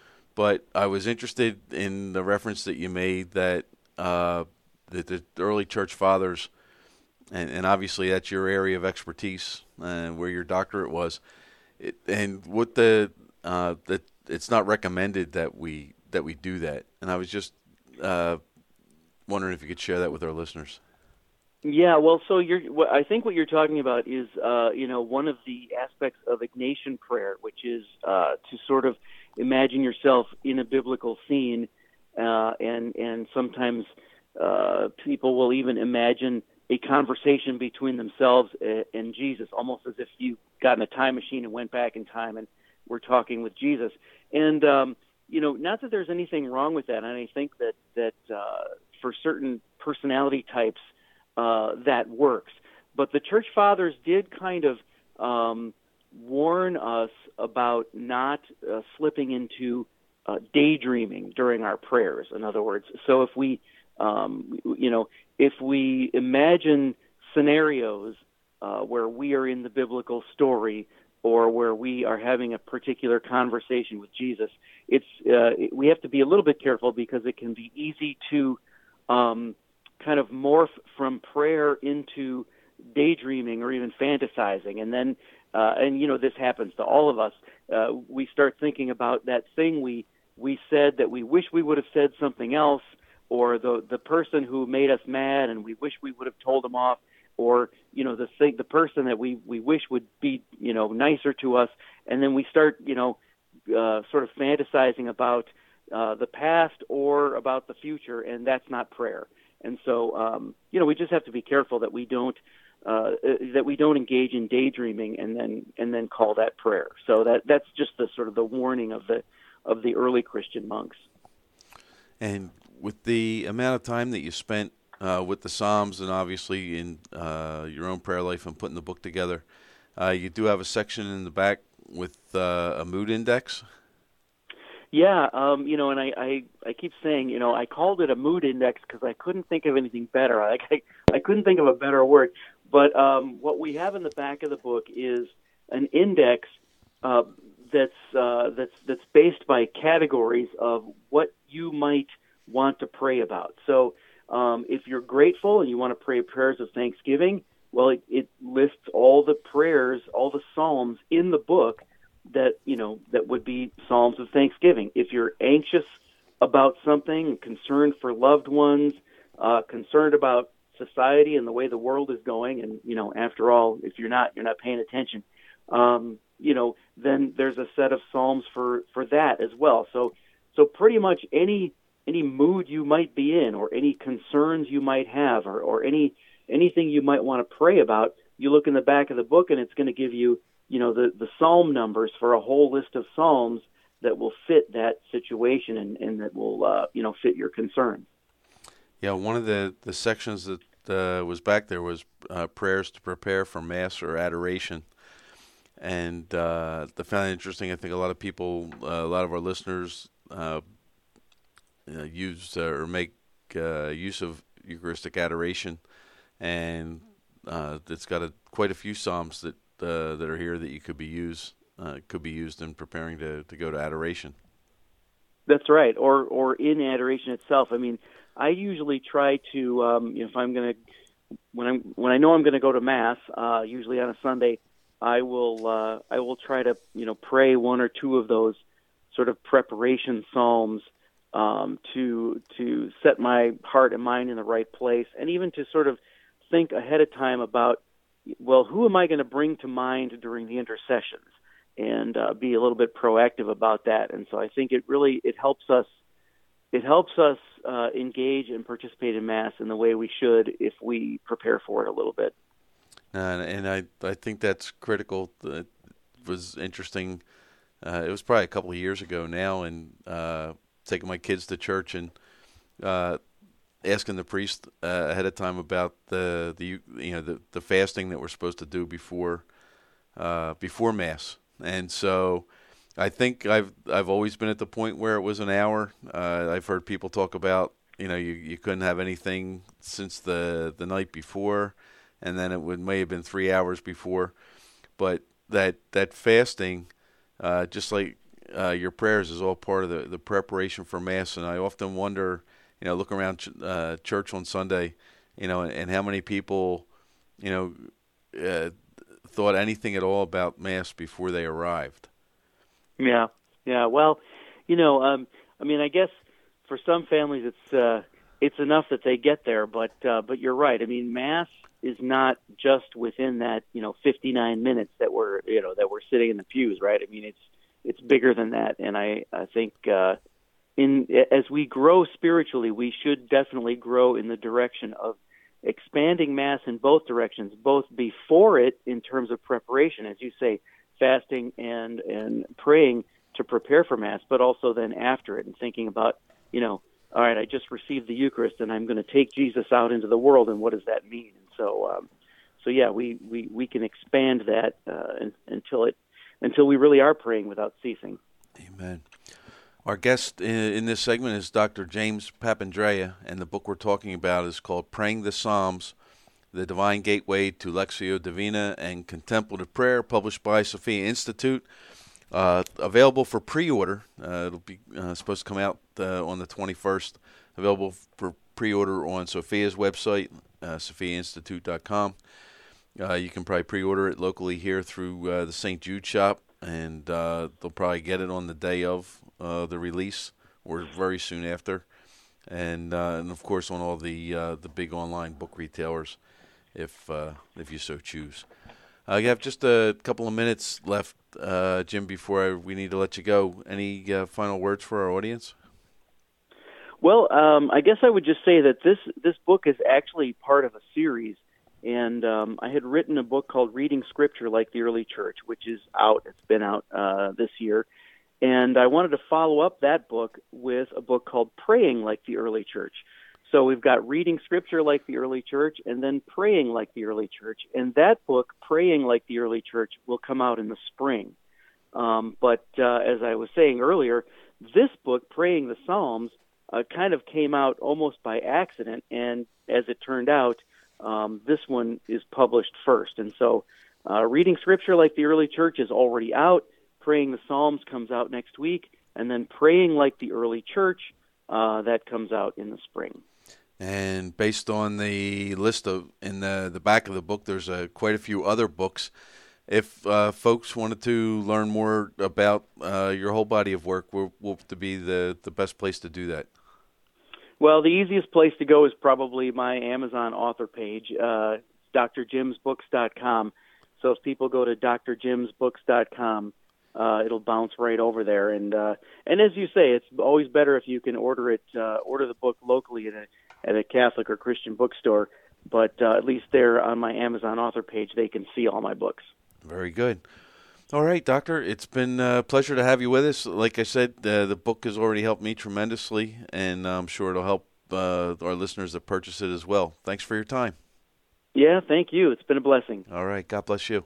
but I was interested in the reference that you made that uh, that the early church fathers, and, and obviously that's your area of expertise, uh, where your doctorate was, it, and what the uh, that it's not recommended that we that we do that, and I was just uh, wondering if you could share that with our listeners. Yeah, well, so you're. What I think what you're talking about is, uh, you know, one of the aspects of Ignatian prayer, which is uh, to sort of imagine yourself in a biblical scene, uh, and and sometimes uh, people will even imagine a conversation between themselves and Jesus, almost as if you got in a time machine and went back in time and were talking with Jesus. And um, you know, not that there's anything wrong with that, and I think that that uh, for certain personality types, Uh, that works. But the church fathers did kind of um, warn us about not uh, slipping into uh, daydreaming during our prayers. In other words, so if we, um, you know, if we imagine scenarios uh, where we are in the biblical story or where we are having a particular conversation with Jesus, it's uh, we have to be a little bit careful because it can be easy to um, kind of morph from prayer into daydreaming or even fantasizing. And then, uh, and you know, this happens to all of us. Uh, we start thinking about that thing we, we said that we wish we would have said something else, or the, the person who made us mad and we wish we would have told them off, or, you know, the thing, the person that we, we wish would be, you know, nicer to us. And then we start, you know, uh, sort of fantasizing about uh, the past or about the future, and that's not prayer. And so, um, you know, we just have to be careful that we don't uh, that we don't engage in daydreaming and then and then call that prayer. So that that's just the sort of the warning of the of the early Christian monks. And with the amount of time that you spent uh, with the Psalms, and obviously in uh, your own prayer life and putting the book together, uh, you do have a section in the back with uh, a mood index. Yeah, um, you know, and I, I, I keep saying, you know, I called it a mood index because I couldn't think of anything better. I, I, I couldn't think of a better word. But um, what we have in the back of the book is an index uh, that's uh, that's that's based by categories of what you might want to pray about. So um, if you're grateful and you want to pray prayers of thanksgiving, well, it, it lists all the prayers, all the psalms in the book that, you know, that would be psalms of thanksgiving. If you're anxious about something, concerned for loved ones, uh, concerned about society and the way the world is going, and, you know, after all, if you're not, you're not paying attention, um, you know, then there's a set of psalms for, for that as well. So, so pretty much any, any mood you might be in, or any concerns you might have, or, or any, anything you might want to pray about, you look in the back of the book and it's going to give you, you know, the, the psalm numbers for a whole list of psalms that will fit that situation and, and that will, uh, you know, fit your concerns. Yeah, one of the, the sections that uh, was back there was uh, prayers to prepare for Mass or adoration. And uh, I found it interesting. I think a lot of people, uh, a lot of our listeners uh, uh, use uh, or make uh, use of Eucharistic adoration. And uh, it's got a, quite a few psalms that Uh, that are here that you could be used uh, could be used in preparing to, to go to adoration. That's right, or or in adoration itself. I mean, I usually try to, um, you know, if I'm going to, when I'm when I know I'm going to go to Mass, uh, usually on a Sunday, I will uh, I will try to, you know, pray one or two of those sort of preparation psalms um, to to set my heart and mind in the right place, and even to sort of think ahead of time about, well, who am I going to bring to mind during the intercessions, and uh, be a little bit proactive about that. And so I think it really it helps us it helps us uh, engage and participate in Mass in the way we should if we prepare for it a little bit. Uh, and I I think that's critical. It was interesting. Uh, it was probably a couple of years ago now, and uh, taking my kids to church and uh, asking the priest uh, ahead of time about the the you know the, the fasting that we're supposed to do before uh, before Mass. And so I think I've I've always been at the point where it was an hour. Uh, I've heard people talk about, you know, you, you couldn't have anything since the, the night before, and then it would may have been three hours before. But that that fasting, uh, just like uh, your prayers, is all part of the, the preparation for Mass. And I often wonder, you know, look around ch- uh, church on Sunday, you know, and, and how many people, you know, uh, thought anything at all about Mass before they arrived. Yeah, yeah. Well, you know, um, I mean, I guess for some families it's uh, it's enough that they get there, but uh, but you're right. I mean, Mass is not just within that, you know, fifty-nine minutes that we're you know that we're sitting in the pews, right? I mean, it's it's bigger than that, and I I think uh, in as we grow spiritually, we should definitely grow in the direction of expanding Mass in both directions, both before it in terms of preparation, as you say, fasting and and praying to prepare for Mass, but also then after it and thinking about, you know, all right, I just received the Eucharist and I'm going to take Jesus out into the world, and what does that mean? And so, um, so yeah, we, we, we can expand that uh, in, until it until we really are praying without ceasing. Amen. Our guest in, in this segment is Doctor James Papandrea, and the book we're talking about is called Praying the Psalms, The Divine Gateway to Lectio Divina and Contemplative Prayer, published by Sophia Institute. Uh, available for pre-order. Uh, it'll be uh, supposed to come out uh, on the twenty-first. Available for pre-order on Sophia's website, uh, sophia institute dot com. Uh, you can probably pre-order it locally here through uh, the Saint Jude shop, and uh, they'll probably get it on the day of uh, the release or very soon after. And uh, and of course on all the uh, the big online book retailers, if uh, if you so choose. Uh, you have just a couple of minutes left, uh, Jim, before I, we need to let you go. Any uh, final words for our audience? Well, um, I guess I would just say that this this book is actually part of a series, and um, I had written a book called Reading Scripture Like the Early Church, which is out. It's been out uh, this year, and I wanted to follow up that book with a book called Praying Like the Early Church. So we've got Reading Scripture Like the Early Church and then Praying Like the Early Church. And that book, Praying Like the Early Church, will come out in the spring. Um, but uh, as I was saying earlier, this book, Praying the Psalms, uh, kind of came out almost by accident. And as it turned out, um, this one is published first. And so uh, Reading Scripture Like the Early Church is already out. Praying the Psalms comes out next week. And then Praying Like the Early Church, uh, that comes out in the spring. And based on the list of in the the back of the book, there's a, quite a few other books. If uh, folks wanted to learn more about uh, your whole body of work, what would be the, the best place to do that? Well, the easiest place to go is probably my Amazon author page, uh, d r jims books dot com. So if people go to d r jims books dot com, uh, it'll bounce right over there. And uh, and as you say, it's always better if you can order it, uh, order the book locally at a at a Catholic or Christian bookstore, but uh, at least there on my Amazon author page, they can see all my books. Very good. All right, Doctor, it's been a pleasure to have you with us. Like I said, uh, the book has already helped me tremendously, and I'm sure it'll help uh, our listeners that purchase it as well. Thanks for your time. Yeah, thank you. It's been a blessing. All right, God bless you.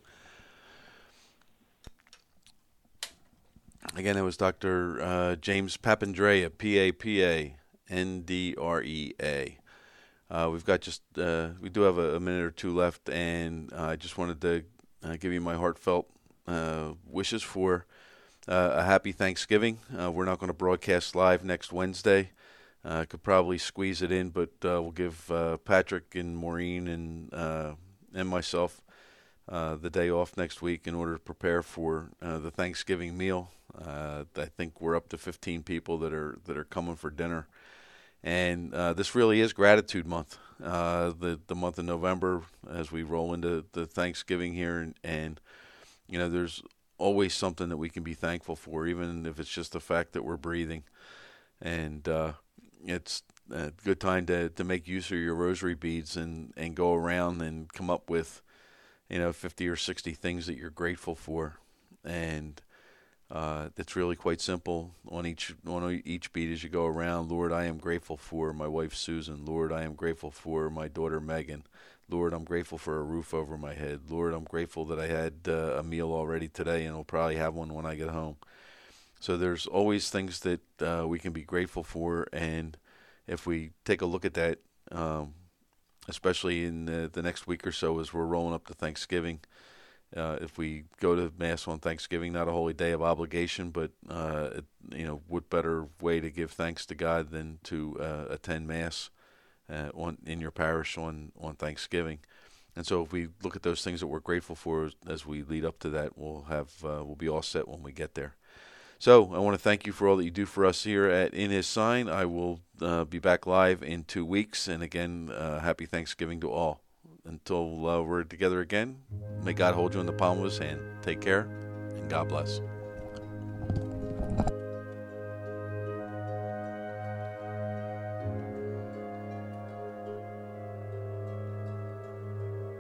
Again, it was Doctor Uh, James Papandrea, P A P A N D R E A. Uh, we've got just, uh, we do have a, a minute or two left, and uh, I just wanted to uh, give you my heartfelt uh, wishes for uh, a happy Thanksgiving. Uh, we're not going to broadcast live next Wednesday. I uh, could probably squeeze it in, but uh, we'll give uh, Patrick and Maureen and uh, and myself uh, the day off next week in order to prepare for uh, the Thanksgiving meal. Uh, I think we're up to fifteen people that are that are coming for dinner, and uh, this really is Gratitude Month. Uh, the the month of November, as we roll into the Thanksgiving here, and, and you know, there's always something that we can be thankful for, even if it's just the fact that we're breathing, and uh, it's a good time to, to make use of your rosary beads and, and go around and come up with, you know, fifty or sixty things that you're grateful for. And uh, it's really quite simple. On each on each bead as you go around, Lord, I am grateful for my wife Susan. Lord, I am grateful for my daughter Megan. Lord, I'm grateful for a roof over my head. Lord, I'm grateful that I had uh, a meal already today and will probably have one when I get home. So there's always things that uh, we can be grateful for, and if we take a look at that, um, especially in the, the next week or so as we're rolling up to Thanksgiving, uh, if we go to Mass on Thanksgiving, not a holy day of obligation, but uh, it, you know, what better way to give thanks to God than to uh, attend Mass uh, on in your parish on, on Thanksgiving. And so if we look at those things that we're grateful for as we lead up to that, we'll have uh, we'll be all set when we get there. So I want to thank you for all that you do for us here at In His Sign. I will uh, be back live in two weeks. And again, uh, happy Thanksgiving to all. Until uh, we're together again, may God hold you in the palm of His hand. Take care, and God bless.